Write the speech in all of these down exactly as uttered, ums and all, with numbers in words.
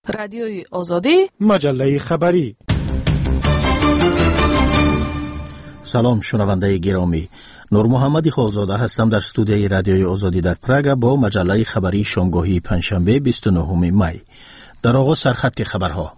رادیوی آزادی، مجله خبری. سلام شنونده گرامی، نور محمد خالزاده هستم در استودیوی رادیوی آزادی در پراگ با مجله خبری شامگاهی پنجشنبه بیست و نهم می. در آغاز سرخط خبرها.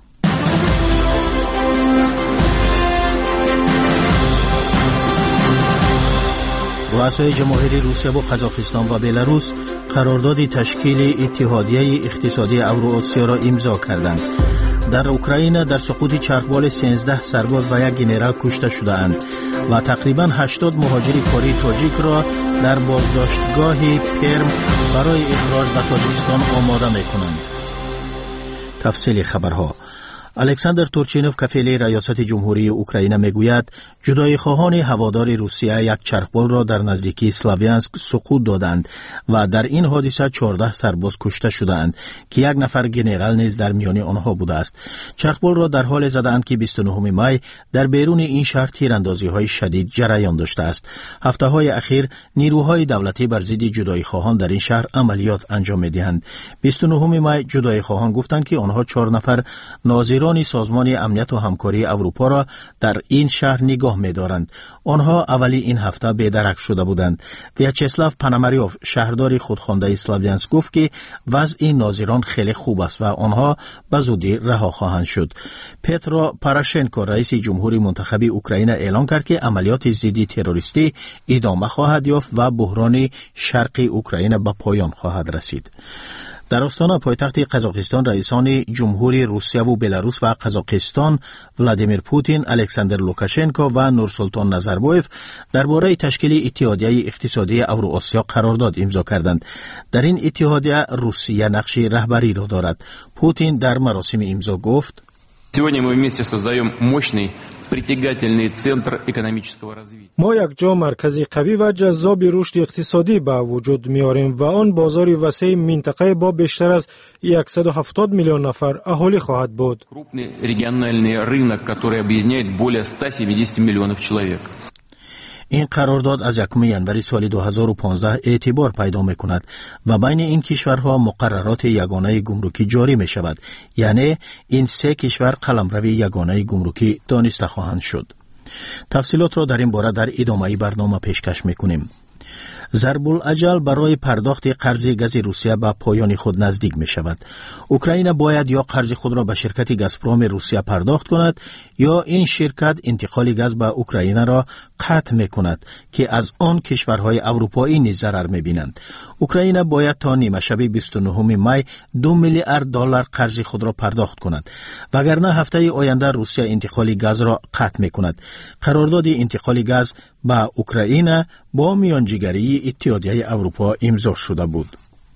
رؤسای جماهیر روسیه و قزاقستان و بلاروس قرارداد تشکیل اتحادیه اقتصادی اوراسیا را امضا کردند. در اوکراین در سقوط چرخبال سیزده سرباز و یک گنرال کشته شده‌اند و تقریباً هشتاد مهاجر کاری تاجیک را در بازداشتگاه پرم برای اخراج به تاجیکستان آماده می‌کنند. تفصیل خبرها. الکساندر تورچینوف کفیل ریاست جمهوری اوکراین میگوید جدای خواهان هوادار روسیه یک چرخبال را در نزدیکی اسلاویانسک سقوط دادند و در این حادثه چهارده سرباز کشته شدند که یک نفر گنرال نیز در میان آنها بوده است. چرخبال را در حال زدند که بیست و نهم می در بیرون این شهر تیراندازی‌های شدید جریان داشته است. هفته‌های اخیر نیروهای دولتی بر ضد جدای خواهان در این شهر عملیات انجام می‌دهند. بیست و نهم می جدای خواهان گفتند که آنها چهار نفر ناظر سازمان امنیت و همکاری اروپا را در این شهر نگاه می‌دارند. آنها اولی این هفته بی‌درک شده بودند. ویاچسلاو پاناماریوف شهردار خودخوانده اسلاویانسک گفت که وضع ناظران خیلی خوب است و آنها به زودی رها خواهند شد. پترو پاراشنکو رئیس جمهوری منتخب اوکراین اعلام کرد که عملیات ضد تروریستی ادامه خواهد یافت و بحران شرق اوکراین به پایان خواهد رسید. در آستانه پایتخت قزاقستان رئیسان جمهوری روسیه و بلاروس و قزاقستان ولادیمیر پوتین، الکساندر لوکاشنکو و نورسولطان نظربایف درباره تشکیل اتحادیه اقتصادی اوراسیا قرارداد امضا کردند. در این اتحادیه روسیه نقش رهبری را دارد. پوتین در مراسم امضا گفت: Сегодня мы вместе создаем мощный притягательный центр экономического развития. ما یک جا مرکزی قوی و جذاب رشد اقتصادی به وجود میاریم و آن بازاری وسیع منطقه با بیشتر از صد و هفتاد میلیون نفر اهالی خواهد بود. Крупный региональный рынок, который объединяет более ста семидесяти миллионов человек. این قرارداد از یکم ژانویه سال دو هزار و پانزده اعتبار پیدا می کند و بین این کشورها مقررات یگانه گمرکی جاری می شود. یعنی این سه کشور قلمرو یگانه گمرکی دانسته خواهند شد. تفصیلات را در این باره در ادامه برنامه پیشکش می کنیم. ضرب الاجل برای پرداخت قرض گاز روسیه به پایان خود نزدیک می شود. اوکراین باید یا قرض خود را به شرکت گازپروم روسیه پرداخت کند یا این شرکت انتقال گاز به اوکراین را قطع می کند که از آن کشورهای اروپایی نیز ضرر می بینند. اوکراین باید تا نیمه شب بیست و نهم می دو میلیارد دلار قرض خود را پرداخت کند وگرنه هفته آینده روسیه انتقال گاز را قطع می کند. قرارداد انتقال گاز به اوکراین با میانجیگری اتحادیه اروپا امضا شده بود.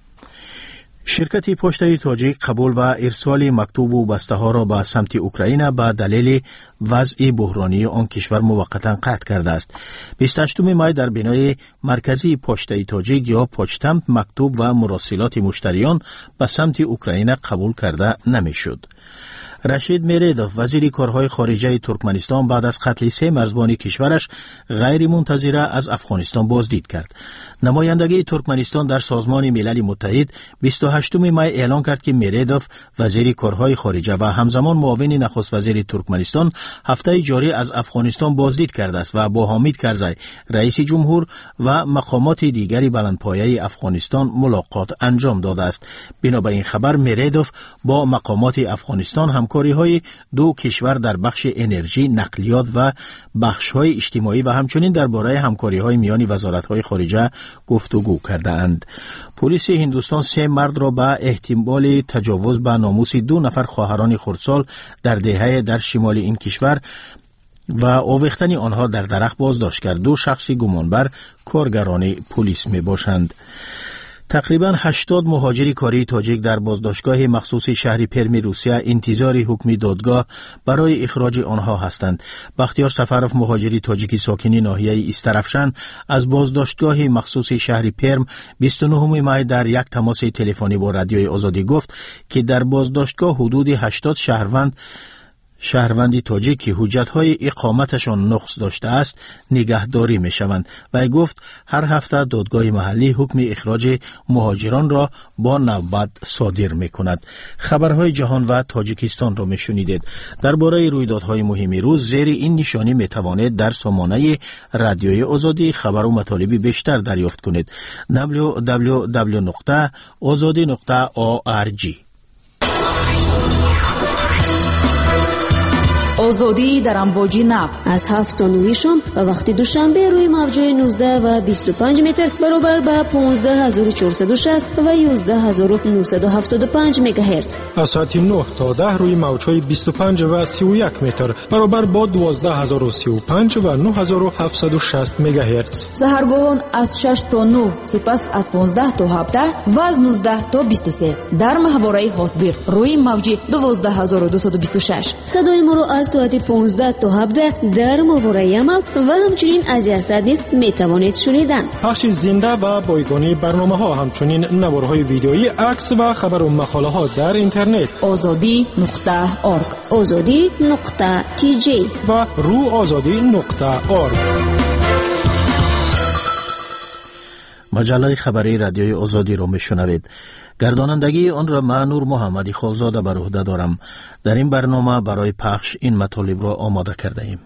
شرکت پشتای تاجیک قبول و ارسال مکتوب و بسته ها را به سمت اوکراین به دلیل وضع بحرانی آن کشور موقتا قطع کرده است. بیست و هشتم می در بنای مرکزی پشتای تاجیک یا پاچتمپ مکتوب و مراسلات مشتریان به سمت اوکراین قبول کرده نمی شد. رشید میردوف وزیر کارهای خارجه ترکمنستان بعد از قتل سه مرزبان کشورش غیر منتظره از افغانستان بازدید کرد. نمایندگی ترکمنستان در سازمان ملل متحد بیست و هشتم می اعلام کرد که میردوف وزیر کارهای خارجه و همزمان معاون نخست وزیر ترکمنستان هفته جاری از افغانستان بازدید کرده است و با حامد کرزی رئیس جمهور و مقامات دیگری بلندپایه افغانستان ملاقات انجام داده است. بنابراین خبر میردوف با مقامات افغانستان هم همکاری‌های دو کشور در بخش انرژی، نقلیات و بخش‌های اجتماعی و همچنین درباره همکاری‌های میان وزارت‌های خارجه گفتگو کرده‌اند. پلیس هندوستان سه مرد را به احتمال تجاوز به ناموس دو نفر خواهران خردسال در دهه در شمال این کشور و آویختن آنها در درخت بازداشت کرد. دو شخص گمانبر کارگران پلیس میباشند. تقریباً هشتاد مهاجر کاری تاجیک در بازداشتگاه مخصوص شهر پرم روسیه انتظار حکم دادگاه برای اخراج آنها هستند. بختیار سفروف مهاجر تاجیکی ساکن ناحیه استرفشن از بازداشتگاه مخصوص شهر پرم بیست و نهم می در یک تماس تلفنی با رادیوی آزادی گفت که در بازداشتگاه حدود هشتاد شهروند شهروندی تاجیک که حجت‌های اقامتشان نقص داشته است نگهداری می‌شوند و گفت هر هفته دادگاه محلی حکم اخراج مهاجران را با نوبت صادر می‌کند. خبرهای جهان و تاجیکستان را می‌شنیدید. درباره رویدادهای مهم روز زیر این نشانی می‌توانید در سامانه رادیوی آزادی خبر و مطالب بیشتر دریافت کنید. دبلیو دبلیو دبلیو نقطه آزادی نقطه او آر جی. آزادی در امواج نب از هفت تا نه شام و وقتی دوشنبه روی موج‌های نوزده و بیست و پنج متر برابر با پانزده هزار و چهارصد و شصت و یازده هزار و نهصد و هفتاد و پنج مگاهرتز. از ساعت نه تا ده روی موج‌های بیست و پنج و سی و یک متر برابر با دوازده هزار و سی و پنج و نه هزار و هفتصد و شصت مگاهرتز. سحرگاهان از شش تا نه، سپس از پانزده تا هفده و از نوزده تا بیست و سه در محوره هاتبیرد روی موج دوازده هزار و دویست و بیست و شش. صدای ما را از ساعت پانزده تا هفده در محوره عمل و همچنین از یاسد نیز میتوانید شنیدن. پخش زنده و بایگانی برنامه ها، همچنین نوارهای ویدیویی، عکس و خبر و مقاله ها در اینترنت آزادی نقطه اورگ، آزادی نقطه تی جی و رو آزادی نقطه اورگ. مجله خبری رادیوی آزادی را میشنوید. گردانندگی آن را من نور محمدی خالزاده بر عهده دارم. در این برنامه برای پخش این مطالب را آماده کرده ایم.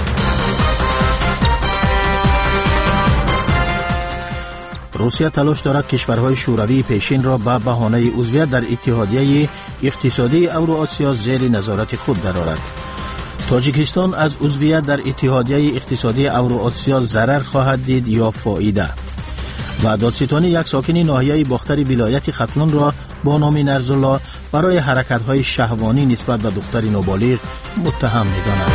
روسیه تلاش دارد کشورهای شوروی پیشین را به بهانه عضویت در اتحادیه اقتصادی اوراسیا زیر نظارت خود درآورد. تاجیکستان از عضویت در اتحادیه اقتصادی اوراسیا ضرر خواهد دید یا فایده؟ و دادستانی یک ساکن ناحیه باختر ولایت ختلان را با نام نرزالله برای حرکت‌های شهوانی نسبت به دختر نابالغ متهم می‌داند.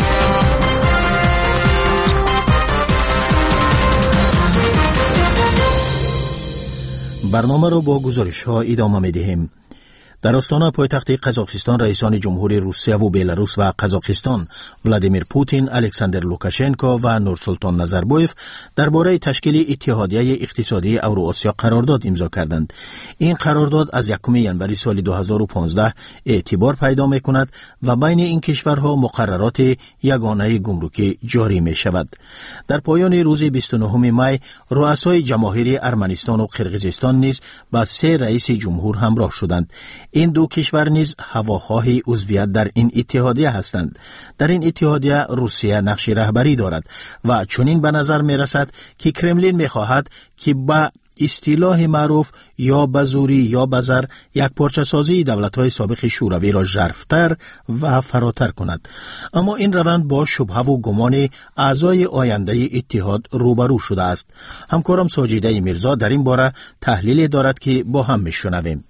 برنامه را با گزارش‌ها ادامه می‌دهیم. در آستانه پایتخت قزاقستان رئیسان جمهوری روسیه و بلاروس و قزاقستان ولادیمیر پوتین، الکساندر لوکاشنکو و نورسولطان نظربایف درباره تشکیل اتحادیه اقتصادی اوراسیا قرارداد امضا کردند. این قرارداد از یکم ژانویه سال دو هزار و پانزده اعتبار پیدا می‌کند و بین این کشورها مقررات یگانه گمرکی جاری می‌شود. در پایان روز بیست و نهم می رؤسای جماهیر ارمنستان و قرقیزستان نیز با سه رئیس جمهور همراه شدند. این دو کشور نیز هواخواه عضویت در این اتحادیه هستند. در این اتحادیه روسیه نقش رهبری دارد و چنین به نظر می رسد که کرملین می خواهد که با اصطلاح معروف یا بزوری یا بزر یک پارچه سازی دولت‌های سابق شوروی را ژرف‌تر و فراتر کند. اما این روند با شبهه و گمان اعضای آینده اتحاد روبرو شده است. همکارم ساجیده میرزا در این باره تحلیلی دارد که با هم میشنویم.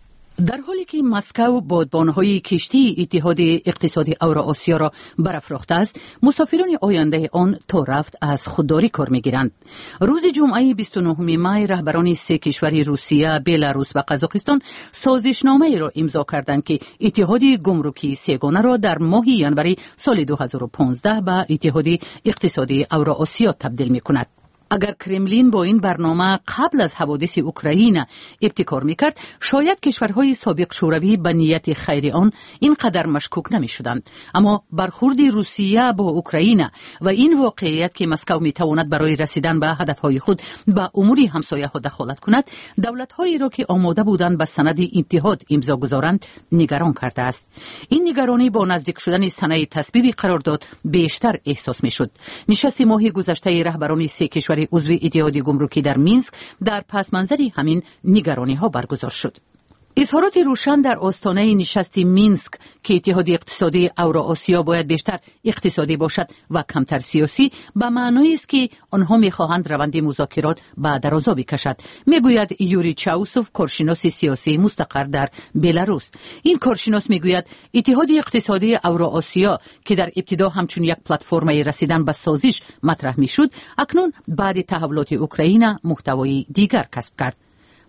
در حالی که مسکو بادبان‌های کشتی اتحاد اقتصادی اوراسیا را برافراخته است، مسافران آینده آن تا رفت از خودداری کار می‌گیرند. روز جمعه بیست و نهم می رهبران سه کشور روسیه، بلاروس و قزاقستان سازشنامه را امضا کردند که اتحاد گمرکی سه‌گانه را در ماه ژانویه سال دو هزار و پانزده به اتحاد اقتصادی اوراسیا تبدیل می‌کند. اگر کرملین با این برنامه قبل از حوادث اوکراین ابتکار میکرد، شاید کشورهای سابق شوروی به نیت خیر آن اینقدر مشکوک نمیشدند. اما برخورد روسیه با اوکراین و این واقعیت که مسکو میتواند برای رسیدن به هدفهای خود به امور همسایه ها دخالت کند، دولت‌هایی را که آماده بودند به سند اتحاد امضا گذارند نگران کرده است. این نگرانی با نزدیک شدن سند تصویب قرارداد بیشتر احساس میشد. نشست ماه گذشته رهبران سه کشور عضو اتحاد گمرکی در مینسک در پس منظر همین نگرانی ها برگزار شد. اظهارات روشن در آستانه نشست مینسک که اتحاد اقتصادی اوراسیا باید بیشتر اقتصادی باشد و کمتر سیاسی به معنی است که آنها می‌خواهند روند مذاکرات به درازا بکشد، میگوید یوری چاوسوف، کارشناس سیاسی مستقر در بلاروس. این کارشناس میگوید اتحاد اقتصادی اوراسیا که در ابتدا همچون یک پلتفرم رسیدن به سازش مطرح میشد، اکنون بعد تحولات اوکراین محتوای دیگر کسب کرد.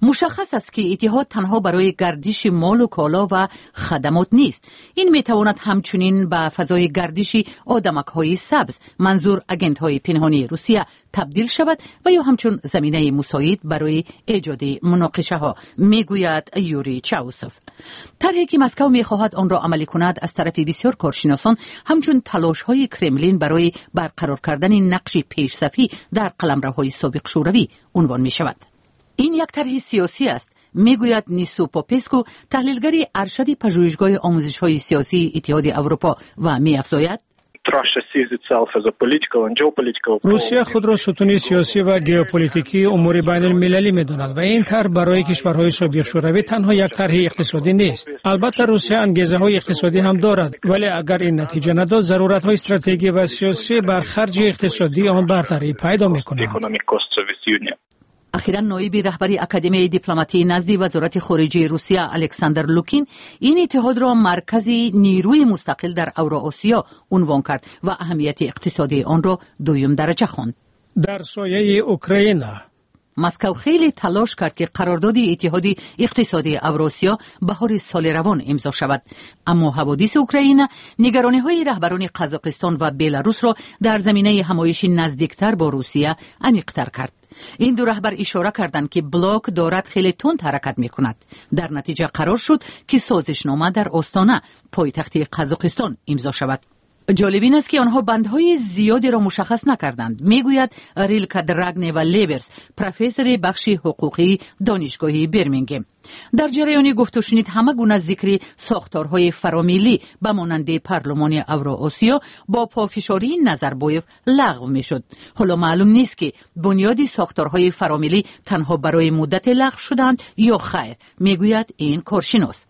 مشخص است که اتحاد تنها برای گردش مال و کالا و خدمات نیست. این میتواند همچنین به فضای گردشی آدمک‌های سبز منظور آگنت‌های پنهانی روسیه تبدیل شود و یا همچون زمینه مساعد برای ایجاد مناقشه ها، میگوید یوری چاوسوف. طرحی که مسکو میخواهد آن را عملی کند از طرف بسیار کارشناسان همچون تلاش های کرملین برای برقرار کردن نقش پیشصفی در قلمروهای سابق شوروی عنوان می شود. این یک طرح سیاسی است، میگوید نیسو پاپسکو، تحلیلگری ارشد پژوهشگاه آموزش‌های سیاسی اتحاد اروپا و می‌افزاید روسیه خود را ستون سیاسی و ژئوپلیتیکی امور بین المللی می‌داند و این طرح برای کشورهای سابق شوروی تنها یک طرح اقتصادی نیست. البته روسیه انگیزه‌های اقتصادی هم دارد، ولی اگر این نتیجه نداد ضرورت‌های استراتژیکی و سیاسی بر خرج اقتصادی آن برتری پیدا می‌کند. اخیراً نایب رهبری اکادمی دیپلماتی نزد وزارت خارجه روسیه الکساندر لوکین این اتحاد را مرکزی نیروی مستقل در اوراسیا عنوان کرد و اهمیت اقتصادی آن را دویم درجه خواند. در سایه اوکراین مسکو خیلی تلاش کرد که قرارداد اتحاد اقتصادی اوراسیا بهار سال روان امضا شود، اما حوادث اوکراین نگرانی‌های رهبران قزاقستان و بلاروس را در زمینه همایش نزدیکتر با روسیه عمیق‌تر کرد. این دو رهبر اشاره کردند که بلاک دارد خیلی تند حرکت می کند. در نتیجه قرار شد که سازشنامه در آستانه پایتخت قزاقستان امضا شود. جالب این است که آنها بندهای زیادی را مشخص نکردند، میگوید ریلکا دراگنه و لیبرز، پروفسور بخش حقوقی دانشگاه برمینگهم. در جریان گفت و شنید همه گونه ذکر ساختارهای فرامیلی به مانند پارلمان اوراسیا با پافشاری نظربایف لغو میشد. حالا معلوم نیست که بنیادی ساختارهای فرامیلی تنها برای مدت لغو شدند یا خیر، میگوید این کارشناس.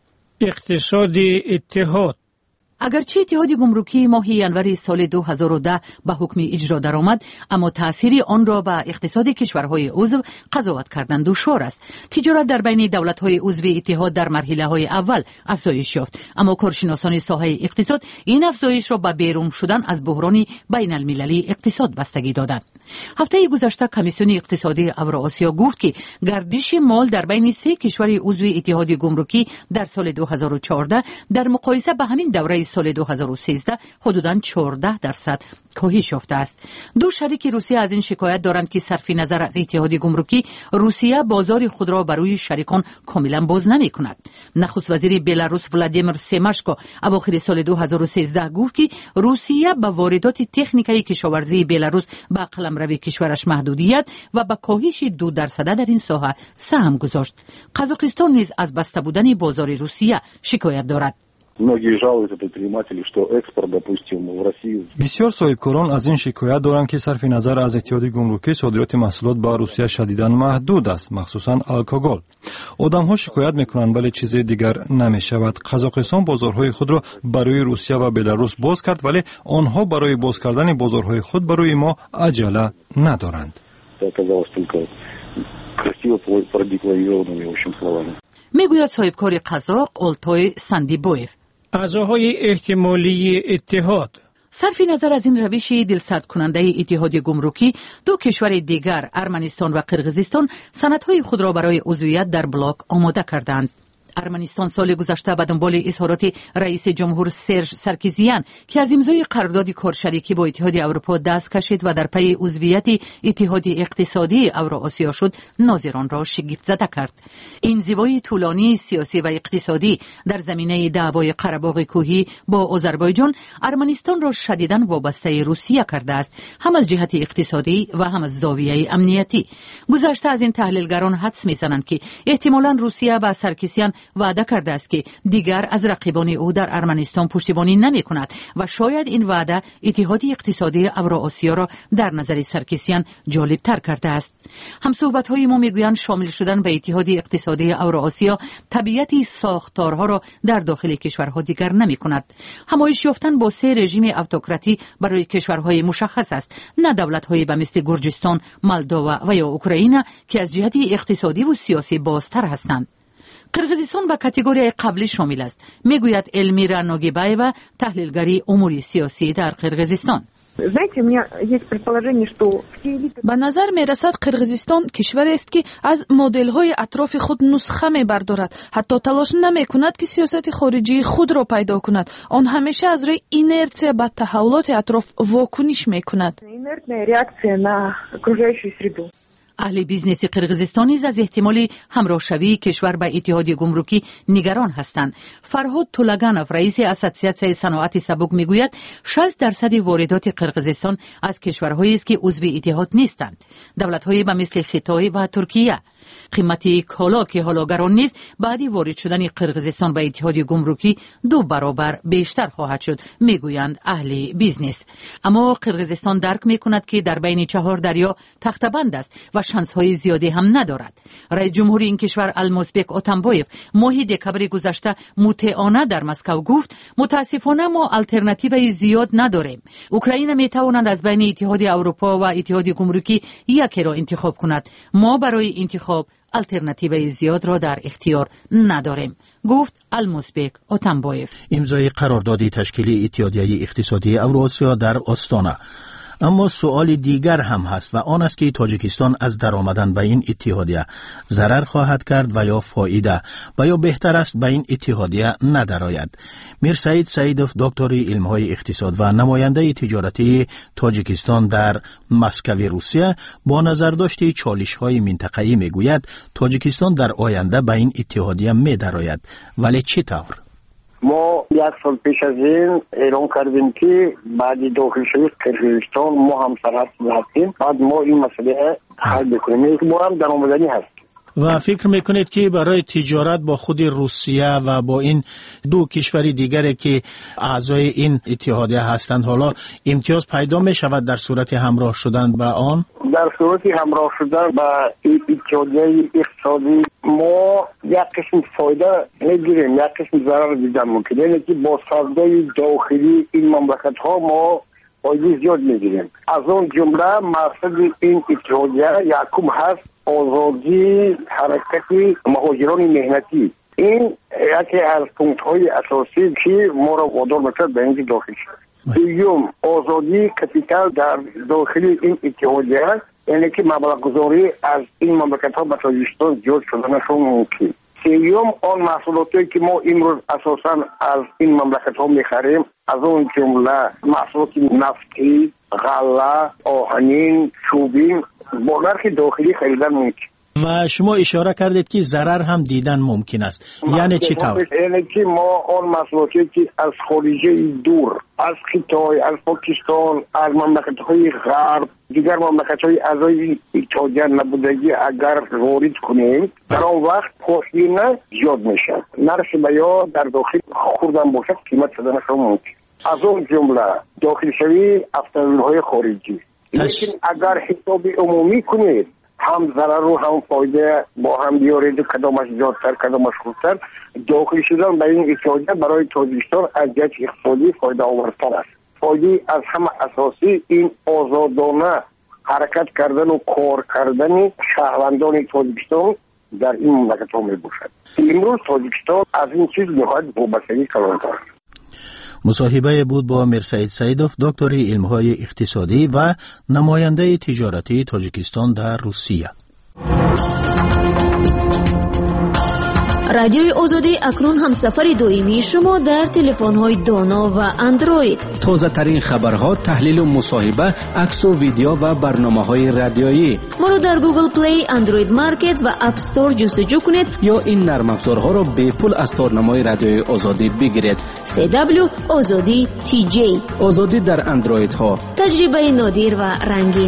اقتصادی اتحاد اگرچه اتحاد گمرکی ماه ینور سال دو هزار و ده به حکم اجرا درآمد، اما تأثیر آن را به اقتصاد کشورهای عضو قضاوت کردن دشوار است. تجارت در بین دولت‌های عضو اتحاد در مرحله‌های اول افزایش یافت، اما کارشناسان ساحه اقتصاد این افزایش را به بیرون شدن از بحران بین المللی اقتصاد بستگی دادند. هفته گذشته کمیسیون اقتصادی اوراسیا گفت که گردش مال در بین سه کشور عضو اتحاد گمرکی در سال دو هزار و چهارده در مقایسه به همین دوره سال دو هزار و سیزده حدوداً چهارده درصد کاهش یافته است. دو شریک روسیه از این شکایت دارند که صرف نظر از اتحاد گمرکی، روسیه بازار خود را برای شریکان کاملا باز نمی کند. نخست وزیر بلاروس ولادیمیر سیماشکو اواخر سال دو هزار و سیزده گفت که روسیه به واردات تکنیکای کشاورزی بلاروس به قلمرو کشورش محدودیت و به کاهش دو درصد در این ساحه سهم گذاشت. قزاقستان نیز از بسته بودن بازار روسیه شکایت دارد. بسیار صاحبکاران از این شکایت دارند که صرف نظر از اتحاد گمرکی صادرات محصولات به روسیه شدیداً محدود است، مخصوصاً الکوگل. آدم‌ها شکایت می‌کنند ولی چیز دیگر نمی‌شود. قزاقستان بازارهای خود را برای روسیه و بلاروس باز کرد، ولی آنها برای باز کردن بازارهای خود برای ما عجله ندارند. میگوید صاحبکار قزاق اولتوی سندیبویف. اعضاهای احتمالی اتحاد صرف نظر از این روش دلسرد کننده اتحاد گمرکی، دو کشور دیگر ارمنستان و قرقیزستان سندهای خود را برای عضویت در بلاک آماده کردند. ارمنستان سال گذشته به دنبال اظهارات رئیس جمهور سرژ سارکیزیان که از امضای قرارداد کارشریکی با اتحاد اروپا دست کشید و در پی عضویت اتحاد اقتصادی اوراسیا شد، ناظران را شگفت زده کرد. این زیبایی طولانی سیاسی و اقتصادی در زمینه دعوای قره‌باغ کوهی با آذربایجان ارمنستان را شدیداً وابسته روسیه کرده است، هم از جهت اقتصادی و هم از زاویه امنیتی. گذشته از این تحلیلگران حدس می‌زنند که احتمالاً روسیه با سارکیزیان وعده کرده است که دیگر از رقیبان او در ارمنستان پشتیبانی نمی کند و شاید این وعده اتحاد اقتصادی اوراسیا را در نظر سارکیزیان جالب تر کرده است. همصحبت های ما میگویند شامل شدن به اتحاد اقتصادی اوراسیا طبیعت ساختارها را در داخل کشورها دیگر نمی کند. همایش یافتن با سه رژیم اتوکراتی برای کشورهای مشخص است، نه دولت‌های به مثل گرجستان، مولداوا و یا اوکراین که از جهت اقتصادی و سیاسی بازتر هستند. قرقیزستان به کاتگوری قبلی شامل است، میگوید المیرا نوگیبایوا، تحلیلگری امور سیاسی در قرقیزستان. Знаете, у меня есть предположение, что все элиты... به نظر می رسد قرقیزستان کشوری است که از مدل های اطراف خود نسخه می بردارد. حتی تلاش نمی کند که سیاست خارجی خود را پیدا کند. آن همیشه از روی اینرتیا به تحولات اطراف واکنش می کند. Инертная реакция на окружающую среду. اهل بیزنس قرقیزستان نیز از احتمال همراهشوی کشور به اتحادیه گمرکی نگران هستند. فرهاد طولگانوف رئیس اسوسیاسیون صنعت سبک میگوید شصت درصد واردات قرقیزستان از کشورهایی است که عضو اتحاد نیستند. دولت‌های به مثل خیتای و ترکیه. قیمت کالا که حالا گران نیست بعد وارد شدن قرقیزستان به اتحادیه گمرکی دو برابر بیشتر خواهد شد میگویند اهل بیزنس. اما قرقیزستان درک میکند که در بین چهار دریا تخته‌بند است و شانس‌های زیادی هم ندارد. رئیس جمهوری این کشور المازبک اتامبایف ماه دکبر گذشته مطیعانه در مسکو گفت متاسفانه ما آلترناتیوی زیاد نداریم. اوکراین میتواند از بین اتحادیه اروپا و اتحادیه گمرکی یکی را انتخاب کند. ما برای انتخاب آلترناتیوی زیاد را در اختیار نداریم، گفت المازبک اتامبایف. امضای قرارداد تشکیل اتحادیه اقتصادی اوراسیا در آستانه. اما سوال دیگر هم هست و آن است که تاجیکستان از درآمدن به این اتحادیه ضرر خواهد کرد و یا فایده و یا بهتر است به این اتحادیه ندرآید. میر سعید سعیدوف دکتر علم‌های اقتصاد و نماینده تجارتی تاجیکستان در مسکو روسیه با نظرداشت چالش‌های منطقه‌ای میگوید تاجیکستان در آینده به این اتحادیه می‌درآید، ولی چطور؟ ما یک سال پیش از این اعلام کردیم که بعد داخل شوی قرقیزستان ما هم سرحد هستیم، بعد ما این مسئله حل بکنیم. ما هم درآمدنی هست. و فکر میکنید که برای تجارت با خود روسیه و با این دو کشوری دیگری که اعضای این اتحادیه هستند حالا امتیاز پیدا می شود در صورت همراه شدن با آن؟ در صورت همراه شدن با اتحادیه اقتصادی ما یک قسم فایده نگیریم، یک قسم ضرر دیدن ممکنه، یعنی که با سودای داخلی این مملکت ها ما فایده زیاد میگیریم. از اون جمله مقصد این اتحادیه یکم هست آزادی حرکت مهاجران مهنتی. این یکی از پونکت های اساسی که ما را وادار می‌کرد به اینجا داخل شد. دوم آزادی کپیتال در داخل این اتحادیه، یعنی که مبلغ گذاری از این مملکت ها به تاجیکستان زیاد شدنشون ممکن. سوم آن محصولاتی که ما امروز اساساً از این مملکت ها میخریم از اون جمله محصولات نفتی، غله، آهنین، چوبین با نرخ داخلی خریدن ممکن. و شما اشاره کردید که ضرر هم دیدن ممکن است، یعنی چی طور؟ یعنی که ما آن محصولاتی که از خارجه دور، از خیتای، از پاکستان، از مملکت های غرب، دیگر مملکت های اعضای اتحادیه نبودگی اگر وارد کنیم در آن وقت پاشینه زیاد میشه، نرخ بیا در داخل خوردن باشد قیمت شدنش ممکن. از اون جمله داخل شوی افزایش‌های خارجی. لیکن اگر حساب عمومی کنید هم ضرر و هم فایده با هم بیارید و کدامش زیادتر کدامش خوبتر، داخل شدن به این اتحادیه برای تاجیکستان از جهت اقتصادی فایده آورتر است. فایده از همه اساسی این آزادانه حرکت کردن و کار کردن شهروندان تاجیکستان در این مملکت ها می باشد. امروز تاجیکستان از این چیز نهایت وابستگی کلانتر است. مصاحبه بود با میر سعید سعیدوف دکتر علم‌های اقتصادی و نماینده تجارتی تاجیکستان در روسیه. رادیوی آزادی اکنون هم سفر دائمی شما در تلفن‌های دانا و اندروید. تازه ترین خبرها، تحلیل و مصاحبه، عکس و ویدیو و برنامه‌های رادیویی. ما رو در گوگل پلی، اندروید مارکت و اپ استور جستجو کنید یا این نرم افزارها را به پول از تارنمای رادیوی آزادی بگیرید. سی دبلیو آزادی تی جی. آزادی در اندروید ها. تجربه نادر و رنگین.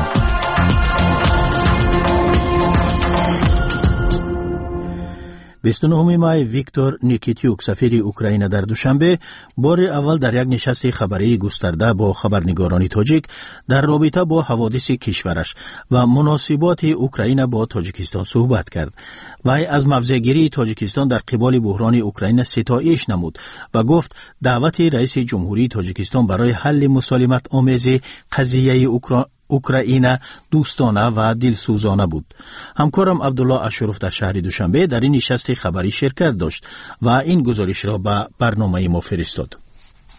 بیست و نهم مای ویکتور نیکیتیوک سفیر اوکراین در دوشنبه بار اول در یک نشست خبری گسترده با خبرنگاران تاجیک در رابطه با حوادث کشورش و مناسبات اوکراین با تاجیکستان صحبت کرد. وی از موضع‌گیری تاجیکستان در قبال بحران اوکراین ستایش نمود و گفت دعوت رئیس جمهوری تاجیکستان برای حل مسالمت آمیز قضیه اوکراین اوکراین دوستانه و دلسوزانه بود. همکارم عبدالله اشرف در شهر دوشنبه در این نشست خبری شرکت داشت و این گزارش را به برنامه ما فرستاد.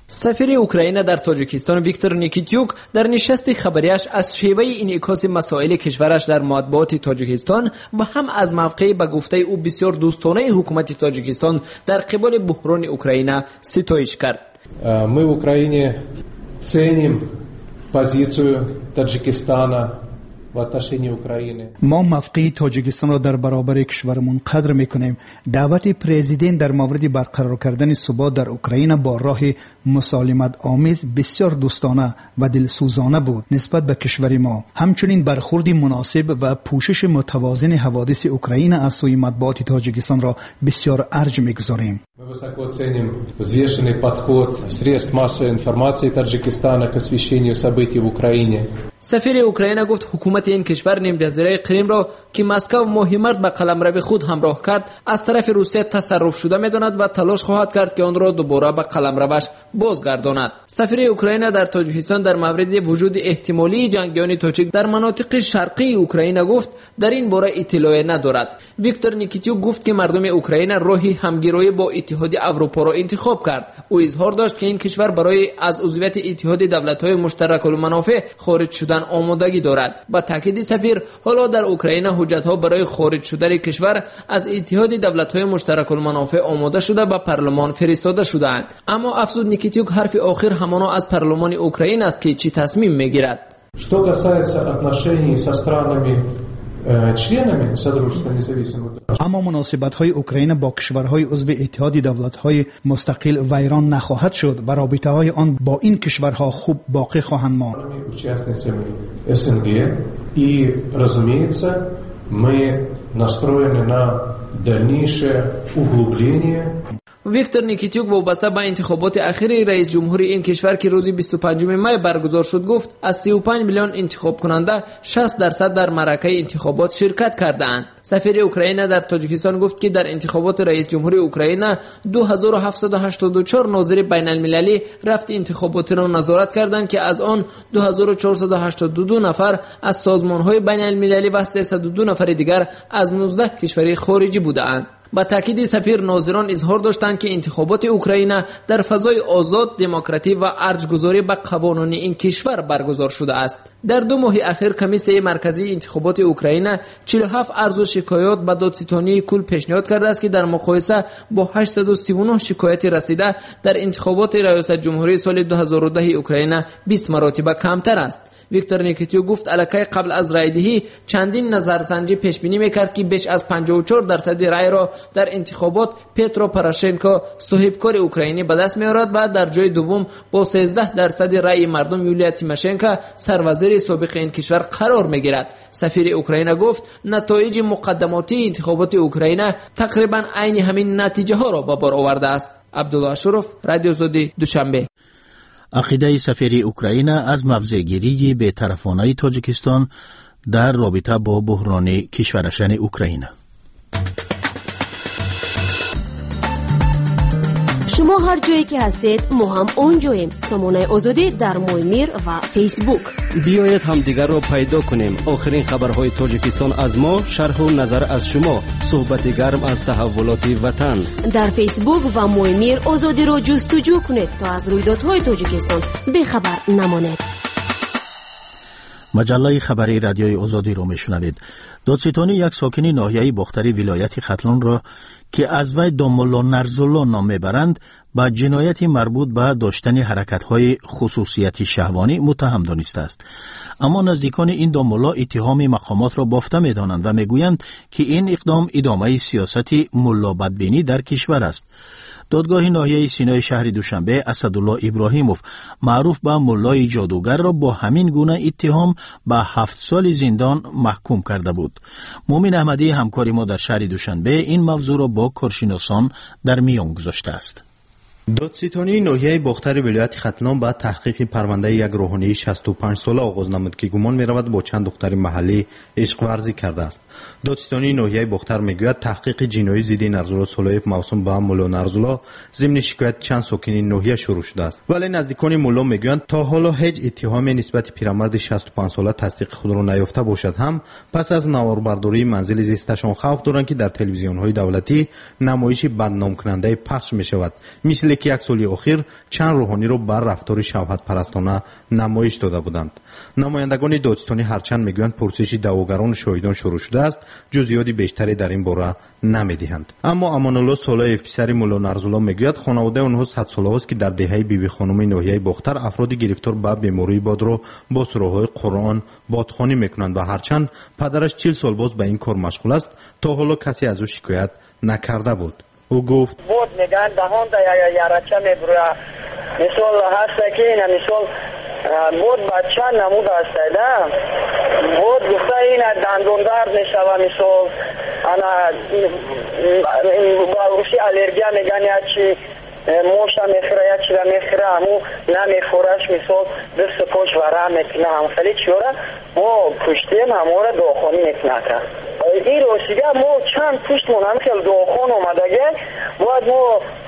سفیر اوکراین در تاجیکستان ویکتور نیکیتیوک در نشست خبریش از شیوه انعکاس مسائل کشورش در مطبوعات تاجیکستان و هم از موقع به گفته او بسیار دوستانه حکومت تاجیکستان در قبال بحران اوکراین ستایش کرد. ما в Украине ценим позицию Таджикистана в отношении Украины. ما موقع تاجیکستان را در برابر کشورمان قدر میکنیم. دعوت پرزیدنت در مورد برقرار کردن ثبات در اوکراین با راه مسالمت آمیز بسیار دوستانه و دلسوزانه بود نسبت به کشور ما. همچنین برخورد مناسب و پوشش متوازن حوادث اوکراین از سوی مطبوعات تاجیکستان را بسیار ارج میگذاریم. Мы высоко ценим взвешенный подход средств массовой информации Таджикистана к освещению событий в Украине. سفیر اوکراین گفت حکومت این کشور نیم جزیره کریم را که مسکو ماهیمرد به قلمرو خود همراه کرد از طرف روسیه تصرف شده می‌داند و تلاش خواهد کرد که آن را دوباره به قلمروش بازگرداند. سفیر اوکراین در تاجیکستان در مورد وجود احتمالی جنگیان تاجیک در مناطق شرقی اوکراین گفت در این باره اطلاعی ندارد. ویکتور نیکیتیوک گفت که مردم اوکراین راهی همگرایی با اتحاد اروپا را انتخاب کرد. او اظهار داشت که این کشور برای از عضویت اتحاد دولت‌های مشترک المنافع خارج شدن آمادگی دارد. با تاکید سفیر حالا در اوکراین حجت‌ها برای خارج شدن کشور از اتحاد دولت‌های مشترک المنافع آماده شده و پارلمان فرستاده شده‌اند. اما افزود نیکیتیوک حرف آخر همانا از پارلمان اوکراین است که چی تصمیم میگیرد. Что касается отношений со странами членами Содружества независимых государств. اما مناسبت‌های اوکراین با کشورهای عضو اتحاد دولت‌های مستقل و ایران نخواهد شد و رابطه‌های آن با این кишварҳо خوب باقی خواهند ماند. Участницами эс эн гэ и, разумеется, мы настроены на дальнейшее углубление. ویکتور نیکیتیوک وابسته به انتخابات اخیر رئیس جمهوری این کشور که روز بیست و پنجم می برگزار شد گفت از سی و پنج میلیون انتخاب کننده شصت درصد در معرکه انتخابات شرکت کردند. سفیر اوکراین در تاجیکستان گفت که در انتخابات رئیس جمهوری اوکراین دو هزار و هفتصد و هشتاد و چهار ناظر بین المللی رفت انتخابات را نظارت کردند که از آن دو هزار و چهارصد و هشتاد و دو نفر از سازمان‌های بین المللی و سیصد و دو نفر دیگر از نوزده کشور خارجی بودند. با تاکید سفیر ناظران اظهار داشتند که انتخابات اوکراین در فضای آزاد، دموکراتیک و ارجگذاری به قوانین این کشور برگزار شده است. در دو ماه اخیر کمیسیون مرکزی انتخابات اوکراین چهل و هفت عرض و شکایات به دادستانی کل پیشنهاد کرده است که در مقایسه با هشتصد و سی و نه شکایت رسیده در انتخابات ریاست جمهوری سال دو هزار و ده اوکراین بیست مرتبه کمتر است. ویکتور نیکیتیوک گفت الکی قبل از رایدهی چندین نظرسنجی پیش بینی میکرد که بیش از پنجاه و چهار درصد رای را در انتخابات پترو پوراشنکو صاحبکار اوکراینی به دست میارد و در جای دوم با سیزده درصد رای مردم یولیا تیماشنکو سروزیر سابق این کشور قرار میگیرد. سفیر اوکراین گفت نتایج مقدماتی انتخابات اوکراین تقریبا عین همین نتیجه ها را به بار آورده است. عبدالله اشرف، رادیو آزادی، دوشنبه. عقیده سفیر اوکراین از موضع‌گیری بی‌طرفانه تاجیکستان در رابطه با بحران کشورشان اوکراین. شما هر جایی که هستید ما هم اونجاییم. سامانه آزادی در مویمیر و فیسبوک. بیایید هم دیگر را پیدا کنیم. آخرین خبرهای تاجیکستان از ما، شرح و نظر از شما، صحبت گرم از تحولات وطن. در فیسبوک و مویمیر آزادی را جستجو کنید تا از رویدادهای تاجیکستان بخبر نمانید. مجله خبری رادیوی آزادی رو میشنوید. دادستانی یک ساکن ناحیه باختری ولایت ختلان را که از وی داملا نرزالله نام میبرند با جنایت مربوط به داشتن حرکت‌های خصوصیتی شهوانی متهم دانسته است. اما نزدیکان این داملا اتهام مقامات را بافته می‌دانند و میگویند که این اقدام ادامه سیاستی ملا بدبینی در کشور است. دادگاه ناحیه سینای شهر دوشنبه اسدالله ابراهیموف معروف به ملای جادوگر را با همین گونه اتهام به هفت سال زندان محکوم کرده بود. مومن احمدی همکار ما در شهر دوشنبه این موضوع را با کارشناسان در میان گذاشته است. دادستانی ناحیه باختر ولایت ختلان با تحقیق پرونده یک روحانی شصت و پنج ساله آغاز نمود که گمان می‌رود با چند دختر محلی عشق ورزی کرده است. دادستانی ناحیه باختر میگوید تحقیق جنایی ضد نرزالله صالح موسوم به مولا نرزالله ضمن شکایت چند ساکن ناحیه شروع شده است. ولی نزدیکان مولا میگویند تا حالا هیچ اتهامی نسبت پیرمرد شصت و پنج ساله تصدیق خود را نیافته باشد. هم پس از نواربرداری منزل زیستشان خوف دارند که در تلویزیون‌های دولتی نمایش بدنام کننده پخش می‌شود، مثل که یک سال اخیر چند روحانی را بر رفتار شبهت پرستانه نمایش داده بودند. نمایندگان دادستانی هرچند میگویند پرسش دعواگران و شاهدان شروع شده است، جزئیات بیشتری در این باره نمیدهند. اما امان الله صالح پسر مولا نرزالله میگوید خانواده آنها صد ساله است که در دهه بیبی خانم ناحیه باختر افراد گرفتار به بیماری باد را با سوراخ‌های قرآن بادخوانی میکنند و هرچند پدرش چهل سال باز به این کار مشغول است تا حالا کسی از او شکایت نکرده بود. او گفت بود میگن دهان تا یا یارچه میبره مثال هست که این مثال بود بچه نمود هسته ده بود گفته این دندون درد میشوه مثال انا با روشی الرژیا میگن یا چی موشا میخوره یا چی را میخوره همو نمیخورش مثال دست پوش وره میکنه همو خیلی چیوره ما کشتیم همو را داخانی میکنه که این روشیگه ما چند پشتمون همه که داخان اومدگه باید ما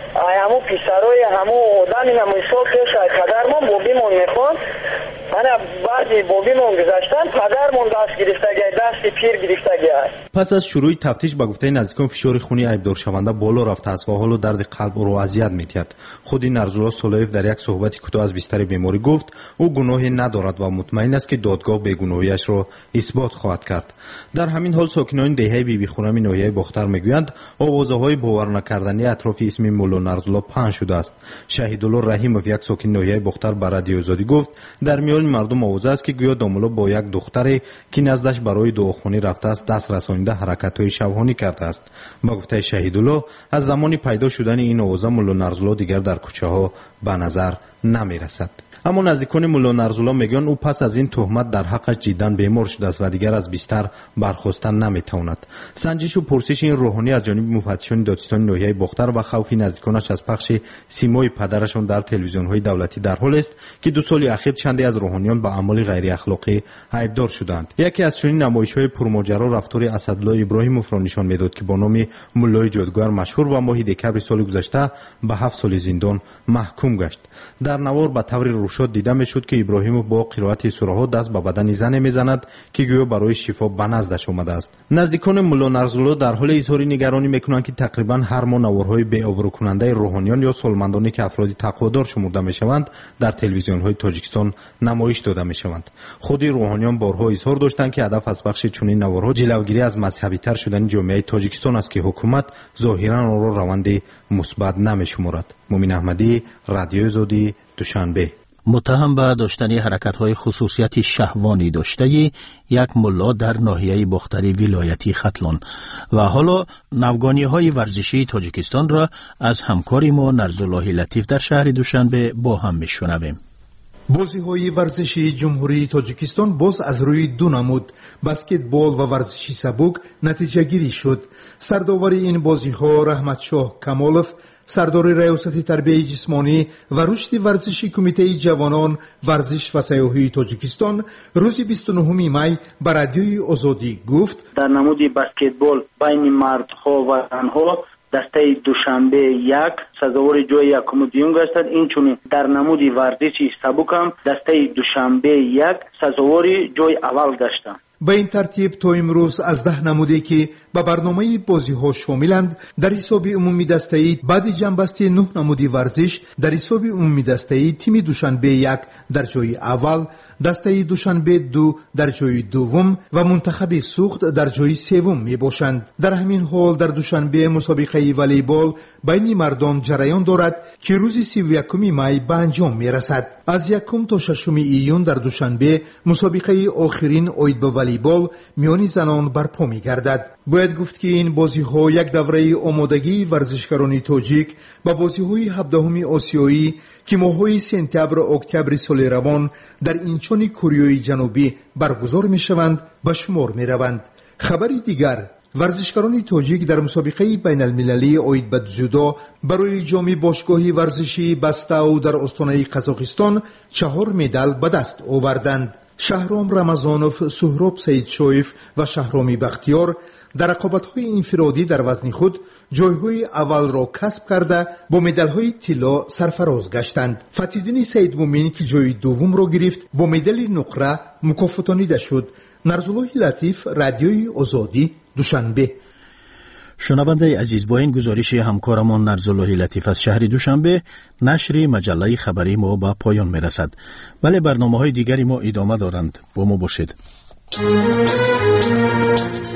همو پیسروی همو آدمی نمیسال کش قدرمون بوبیمون میخوان انا بعضی بوبیمون گذاشتن پدرمون دست گرفتگه دست پیر گرفتگه. پس از شروع تفتیش به گفته نزدیکان فشار خونی عیبدار شونده بالا رفته است و حالا درد قلب او را اذیت می‌دهد. خود نرزالله صالح در یک صحبت کوتاه از بستر بیماری گفت او گناهی ندارد و مطمئن است که دادگاه بیگناهیش را اثبات خواهد کرد. در همین حال ساکنان دهه بیبی خرم ناحیه باختر میگویند آوازهای باور نکردنی اطراف اسم مولا نرزالله پنهان شده است. شهیدالله رحیمов یک ساکن ناحیه باختر به رادیو آزادی گفت در میان مردم آواز است که گویا دامولا با یک دختری که نزدش برای دعاخوانی رفته است دست رسانیده حرکت‌های شبحانی کرده است. با گفته شهیدالله از زمان پیدا شدن این آوازه مولا نرزالله دیگر در کوچه ها به نظر نمی رسد. اما نزدیکان مولا نرزالله میگن او پس از این تهمت در حقش جداً بیمار شده است و دیگر از بستر برخاستن نمیتواند. سنجش و پرسش این روحانی از جانب مفتشان دادستان ناحیه باختر و خوف نزدیکانش از پخش سیمای پدرشان در تلویزیون‌های دولتی در حال است که دو سال اخیر چندی از روحانیان به اعمال غیر اخلاقی عیبدار شدند. یکی از چنین نمایش‌های پرماجرا رفتار اسدالله ابراهیموف را نشان میداد که با نام مولای جادوگر مشهور و ماه دکبر سال گذشته به هفت سال زندان محکوم گشت. در نوار به طور شد دیده میشد که ابراهیموف با قرائت سوره ها دست به بدن زن میزند که گویا برای شفا به نزدش آمده است. نزدیکان مولا نرزالله در حال اظهار نگرانی میکنند که تقریبا هر ماه نوارهای بی آبرو کننده روحانیان یا سالمندانی که افراد تقوادار شمرده میشوند در تلویزیون های تاجیکستان نمایش داده میشوند. خود روحانیان بارها اظهار داشتند که هدف از پخش چنین نوارها جلوگیری از مذهبی تر شدن جامعه تاجیکستان است که حکومت ظاهرا آن را روند مثبت نمیشمرد. مومن احمدی، رادیو آزادی، دوشنبه. متهم به داشتن حرکت‌های خصوصیت شهوانی داشته یک ملا در ناحیه باختری ولایتی ختلان و حالا نوگانی‌های ورزشی تاجیکستان را از همکاری ما نرزالله لطیف در شهر دوشنبه با هم میشنویم. بازی‌های ورزشی جمهوری تاجیکستان باز از روی دو نمود بسکتبال و ورزشی سبک نتیجه گیری شد. سرداور این بازی‌ها رحمتشاه کمالوف، سردار ریاست تربیت جسمانی و رشد ورزشی کمیته جوانان ورزش و سیاحی تاجیکستان روز بیست و نهم می به رادیوی آزادی گفت در نمود بسکتبال بین مردها و زنها دسته دوشنبه یک سزاوار جای یکم و دیوم گشتند. اینچنین در نمود ورزشی سبک هم دسته دوشنبه یک سزاوار جای اول گشتند. به این ترتیب تا امروز از ده نموده که به برنامه بازی ها شاملند در حساب عمومی دسته‌ای بعد جنبستی نه نمودی ورزش در حساب عمومی دسته‌ای تیم دوشنبه یک در جای اول، دسته دوشنبه دو در جای دوم و منتخب سوخت در جای سوم می باشند. در همین حال در دوشنبه مسابقه والیبال بین مردان جریان دارد که روز سی و یکم می به انجام می رسد. از یکم تا ششم ایون در دوشنبه مسابقه آخرین عید به والیبال میان زنان برپا می گردد. باید گفت که این بازی ها یک دوره آمادگی ورزشکاران تاجیک با بازی های هفدهم آسیایی که ماه‌های سپتامبر و اکتبر سال روان در اینچون کره جنوبی برگزار می شوند به شمار می روند. خبری دیگر، ورزشکاران تاجیک در مسابقه بین المللی عید به جودو برای جام باشگاهی ورزشی بستاو در استان قزاقستان چهار مدال به دست آوردند. شهرام رمضانوف، سهراب سیدشویف و شهرامی بختیار در رقابت‌های انفرادی در وزن خود جای‌های اول را کسب کرده با مدال‌های طلا سرفراز گشتند. فتیدین سید مومن که جای دوم را گرفت با مدال نقره مکافاتانیده شد. نرزالله لطیف، رادیوی آزادی، دوشنبه. شنونده عزیز، با این گزارش همکارمان نرزالله لطیف از شهر دوشنبه نشر مجله خبری ما به پایان میرسد، ولی برنامه‌های دیگری ما ادامه دارند. با ما باشید.